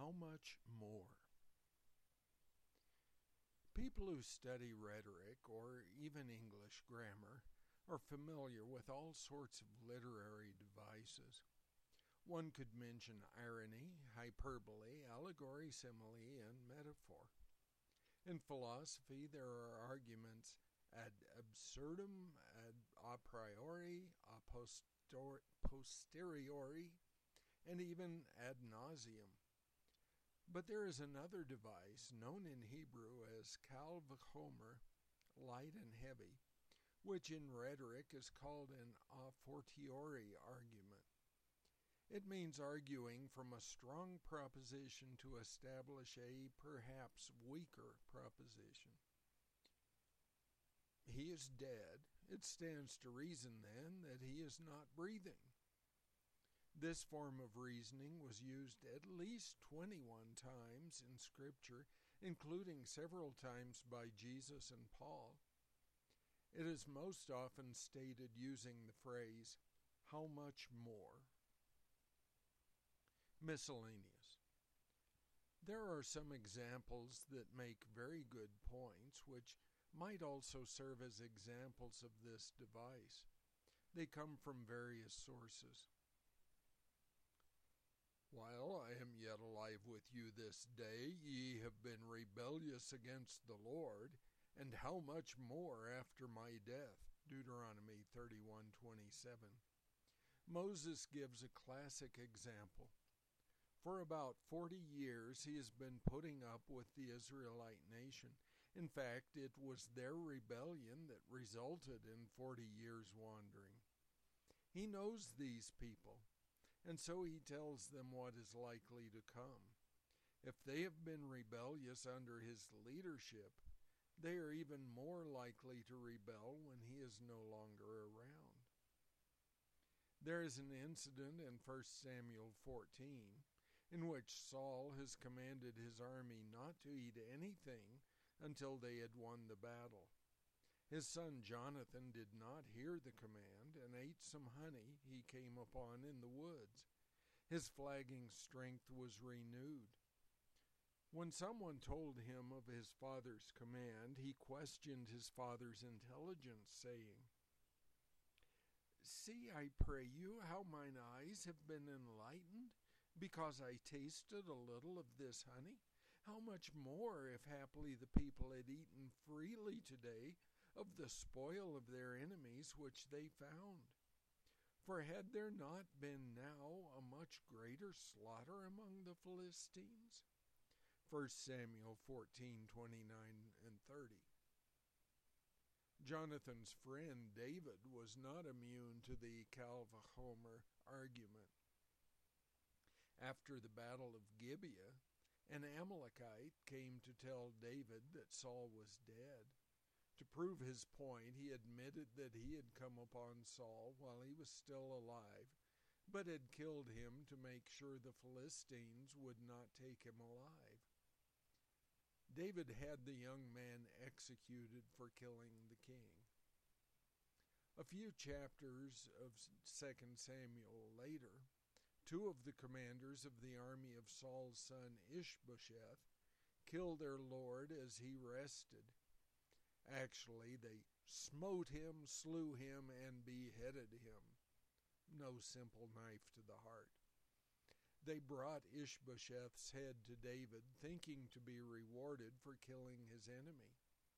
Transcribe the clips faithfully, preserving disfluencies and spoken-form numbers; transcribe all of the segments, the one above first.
how much more? People who study rhetoric or even English grammar are familiar with all sorts of literary devices. One could mention irony, hyperbole, allegory, simile, and metaphor. In philosophy, there are arguments ad absurdum, ad a priori, a posteriori, and even ad nauseum. But there is another device, known in Hebrew as kal v'chomer, light and heavy, which in rhetoric is called an a fortiori argument. It means arguing from a strong proposition to establish a perhaps weaker proposition. He is dead. It stands to reason, then, that he is not breathing. This form of reasoning was used at least twenty-one times in Scripture, including several times by Jesus and Paul. It is most often stated using the phrase, "How much more?" Miscellaneous. There are some examples that make very good points, which might also serve as examples of this device. They come from various sources. While I am yet alive with you this day, ye have been rebellious against the Lord, and how much more after my death? Deuteronomy thirty-one twenty-seven. Moses gives a classic example. For about forty years he has been putting up with the Israelite nation. In fact, it was their rebellion that resulted in forty years wandering. He knows these people, and so he tells them what is likely to come. If they have been rebellious under his leadership, they are even more likely to rebel when he is no longer around. There is an incident in First Samuel fourteen in which Saul has commanded his army not to eat anything until they had won the battle. His son Jonathan did not hear the command and ate some honey he came upon in the woods. His flagging strength was renewed. When someone told him of his father's command, he questioned his father's intelligence, saying, "See, I pray you, how mine eyes have been enlightened, because I tasted a little of this honey. How much more, if haply the people had eaten freely today of the spoil of their enemies which they found? For had there not been now a much greater slaughter among the Philistines?" First Samuel fourteen twenty-nine and thirty. Jonathan's friend David was not immune to the kal v'chomer argument. After the battle of Gibeah, an Amalekite came to tell David that Saul was dead. To prove his point, he admitted that he had come upon Saul while he was still alive, but had killed him to make sure the Philistines would not take him alive. David had the young man executed for killing the king. A few chapters of Second Samuel later, two of the commanders of the army of Saul's son Ishbosheth killed their lord as he rested. Actually, they smote him, slew him, and beheaded him. No simple knife to the heart. They brought Ishbosheth's head to David, thinking to be rewarded for killing his enemy.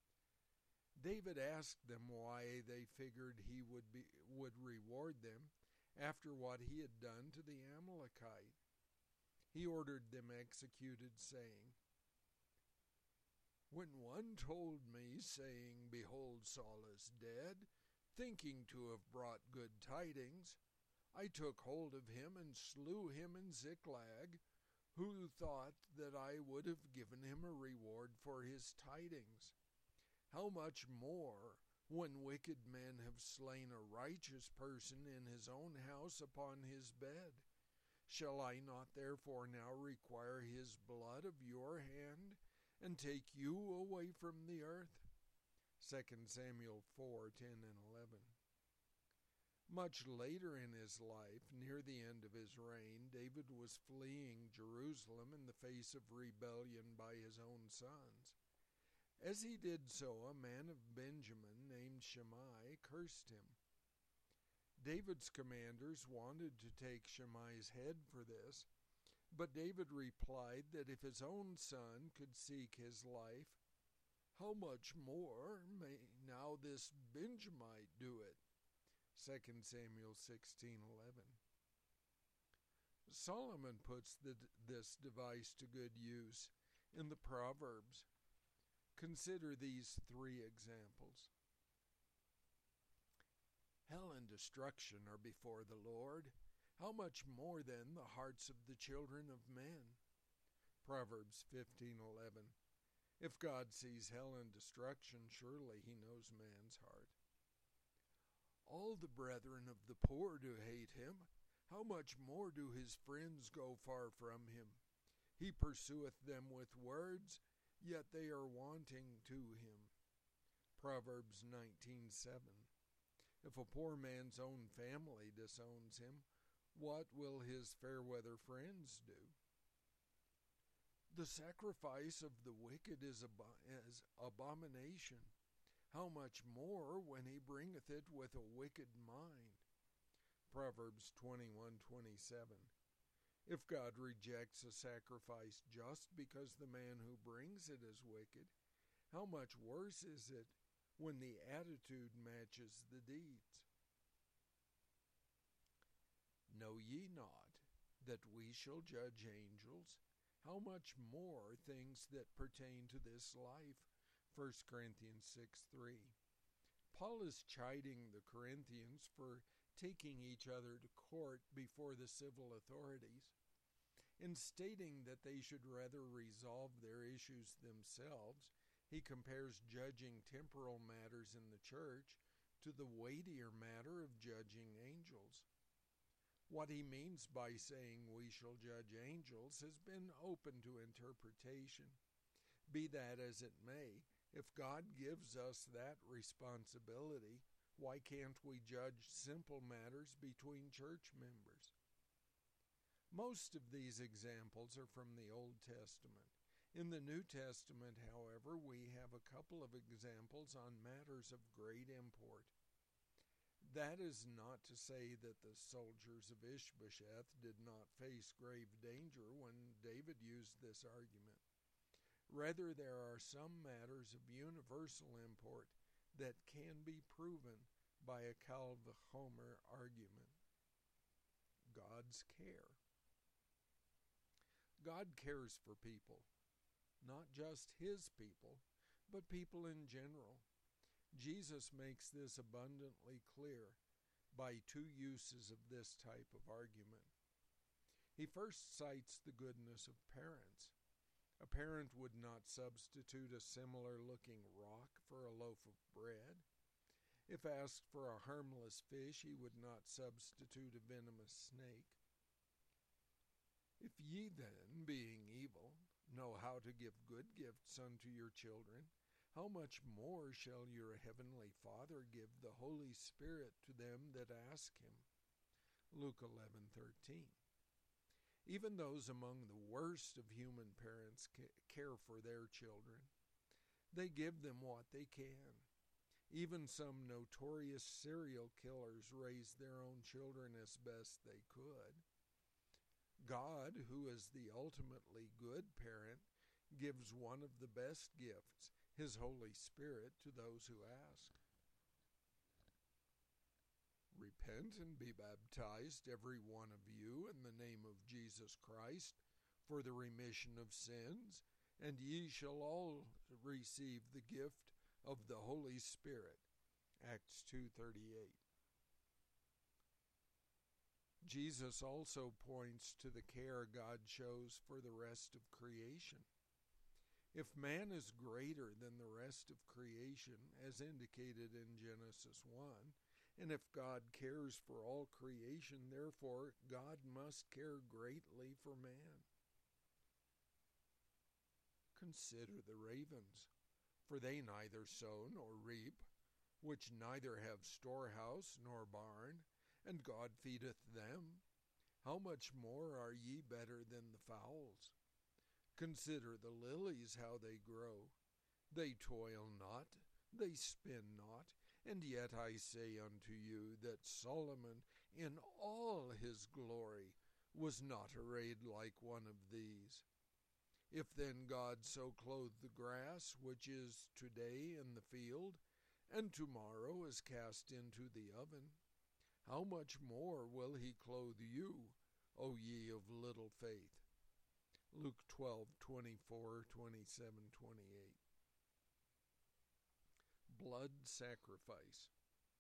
David asked them why they figured he would be would reward them after what he had done to the Amalekite. He ordered them executed, saying, "When one told me, saying, 'Behold, Saul is dead,' thinking to have brought good tidings, I took hold of him and slew him in Ziklag, who thought that I would have given him a reward for his tidings. How much more, when wicked men have slain a righteous person in his own house upon his bed? Shall I not therefore now require his blood of your hand, and take you away from the earth?" Second Samuel four ten and eleven. Much later in his life, near the end of his reign, David was fleeing Jerusalem in the face of rebellion by his own sons. As he did so, a man of Benjamin named Shimei cursed him. David's commanders wanted to take Shimei's head for this, but David replied that if his own son could seek his life, how much more may now this Benjamite do it? Second Samuel sixteen eleven. Solomon puts the, this device to good use in the Proverbs. Consider these three examples. Hell and destruction are before the Lord. How much more then the hearts of the children of men? Proverbs fifteen eleven. If God sees hell and destruction, surely he knows man's heart. All the brethren of the poor do hate him. How much more do his friends go far from him? He pursueth them with words, yet they are wanting to him. Proverbs nineteen seven. If a poor man's own family disowns him, what will his fair-weather friends do? The sacrifice of the wicked is, ab- is abomination. How much more when he bringeth it with a wicked mind? Proverbs twenty-one twenty-seven. If God rejects a sacrifice just because the man who brings it is wicked, how much worse is it when the attitude matches the deeds? Know ye not that we shall judge angels? How much more things that pertain to this life? First Corinthians six three. Paul is chiding the Corinthians for taking each other to court before the civil authorities, and stating that they should rather resolve their issues themselves. He compares judging temporal matters in the church to the weightier matter of judging angels. What he means by saying we shall judge angels has been open to interpretation. Be that as it may, if God gives us that responsibility, why can't we judge simple matters between church members? Most of these examples are from the Old Testament. In the New Testament, however, we have a couple of examples on matters of great import. That is not to say that the soldiers of Ishbosheth did not face grave danger when David used this argument. Rather, there are some matters of universal import that can be proven by a Calva-Homer argument. God's care. God cares for people, not just his people, but people in general. Jesus makes this abundantly clear by two uses of this type of argument. He first cites the goodness of parents. A parent would not substitute a similar-looking rock for a loaf of bread. If asked for a harmless fish, he would not substitute a venomous snake. If ye then, being evil, know how to give good gifts unto your children, how much more shall your heavenly Father give the Holy Spirit to them that ask him? Luke eleven thirteen. Even those among the worst of human parents care for their children. They give them what they can. Even some notorious serial killers raised their own children as best they could. God, who is the ultimately good parent, gives one of the best gifts, his Holy Spirit, to those who ask. Repent and be baptized, every one of you, in the name of Jesus Christ, for the remission of sins, and ye shall all receive the gift of the Holy Spirit. Acts two thirty-eight. Jesus also points to the care God shows for the rest of creation. If man is greater than the rest of creation, as indicated in Genesis one, and if God cares for all creation, therefore God must care greatly for man. Consider the ravens, for they neither sow nor reap, which neither have storehouse nor barn, and God feedeth them. How much more are ye better than the fowls? Consider the lilies, how they grow. They toil not, they spin not, and yet I say unto you that Solomon in all his glory was not arrayed like one of these. If then God so clothe the grass, which is today in the field, and tomorrow is cast into the oven, how much more will he clothe you, O ye of little faith? Luke twelve, twenty-four, twenty-seven, twenty-eight. Blood sacrifice.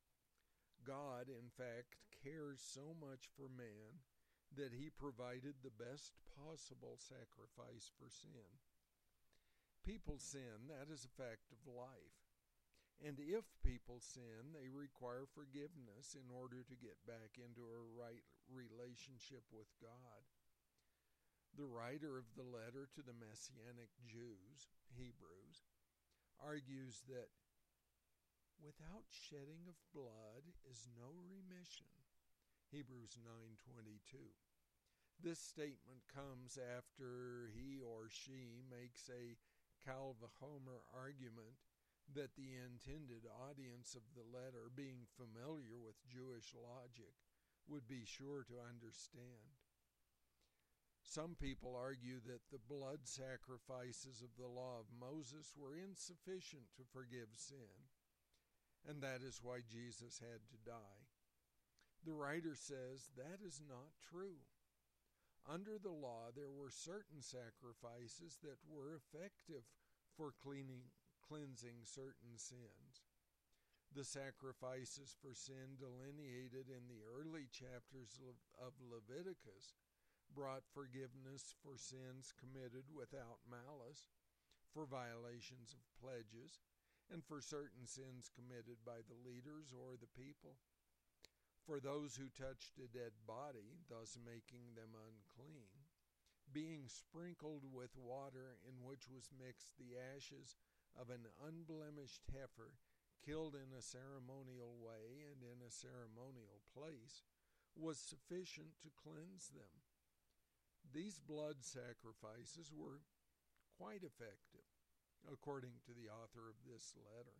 God, in fact, cares so much for man that he provided the best possible sacrifice for sin. People sin, that is a fact of life. And if people sin, they require forgiveness in order to get back into a right relationship with God. The writer of the letter to the Messianic Jews, Hebrews, argues that without shedding of blood is no remission. Hebrews nine twenty-two. This statement comes after he or she makes a Kal Vachomer argument that the intended audience of the letter, being familiar with Jewish logic, would be sure to understand. Some people argue that the blood sacrifices of the law of Moses were insufficient to forgive sin, and that is why Jesus had to die. The writer says that is not true. Under the law, there were certain sacrifices that were effective for cleaning, cleansing certain sins. The sacrifices for sin delineated in the early chapters of Leviticus brought forgiveness for sins committed without malice, for violations of pledges, and for certain sins committed by the leaders or the people. For those who touched a dead body, thus making them unclean, being sprinkled with water in which was mixed the ashes of an unblemished heifer killed in a ceremonial way and in a ceremonial place, was sufficient to cleanse them. These blood sacrifices were quite effective, according to the author of this letter.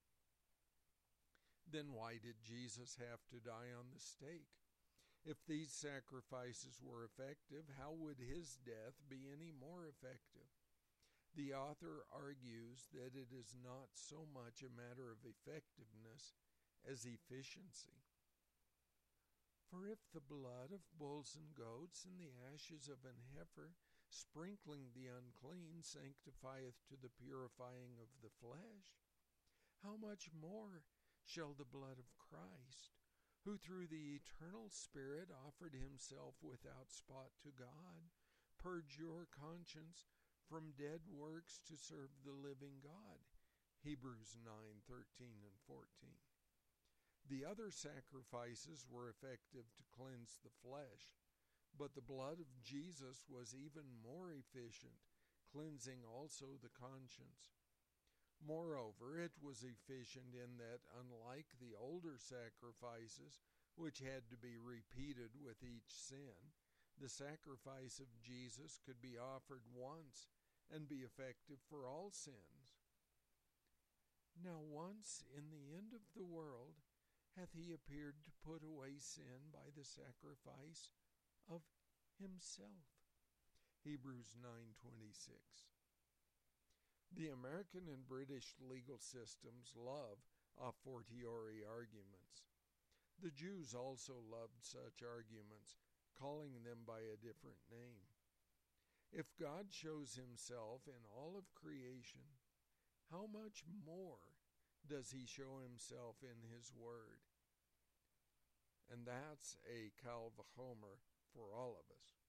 Then why did Jesus have to die on the stake? If these sacrifices were effective, how would his death be any more effective? The author argues that it is not so much a matter of effectiveness as efficiency. For if the blood of bulls and goats and the ashes of an heifer, sprinkling the unclean, sanctifieth to the purifying of the flesh, how much more shall the blood of Christ, who through the eternal Spirit offered himself without spot to God, purge your conscience from dead works to serve the living God? Hebrews nine, thirteen and fourteen. The other sacrifices were effective to cleanse the flesh, but the blood of Jesus was even more efficient, cleansing also the conscience. Moreover, it was efficient in that, unlike the older sacrifices, which had to be repeated with each sin, the sacrifice of Jesus could be offered once and be effective for all sins. Now once in the end of the world hath he appeared to put away sin by the sacrifice of himself. Hebrews nine twenty-six. The American and British legal systems love a fortiori arguments. The Jews also loved such arguments, calling them by a different name. If God shows himself in all of creation, how much more does he show himself in his word? And that's a Kal Vachomer for all of us.